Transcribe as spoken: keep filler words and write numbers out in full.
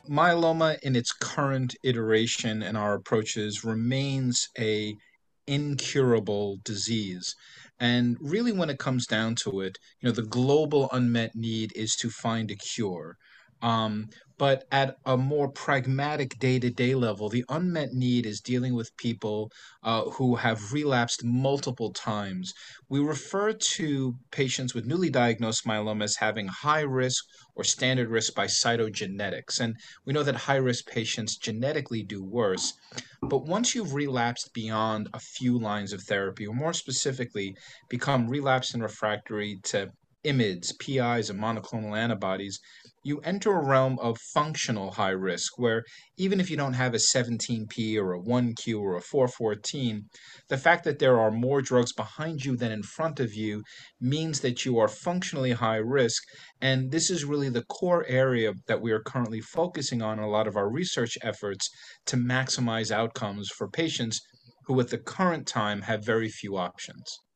Myeloma in its current iteration and our approaches remains a incurable disease. And really, when it comes down to it, you know, the global unmet need is to find a cure. Um, but at a more pragmatic day-to-day level, the unmet need is dealing with people uh, who have relapsed multiple times. We refer to patients with newly diagnosed myeloma as having high risk or standard risk by cytogenetics. And we know that high risk patients genetically do worse. But once you've relapsed beyond a few lines of therapy, or more specifically, become relapsed and refractory to I M I Ds, P Is, and monoclonal antibodies, you enter a realm of functional high risk where even if you don't have a seventeen p or a one q or a four fourteen, the fact that there are more drugs behind you than in front of you means that you are functionally high risk. And this is really the core area that we are currently focusing on in a lot of our research efforts to maximize outcomes for patients who at the current time have very few options.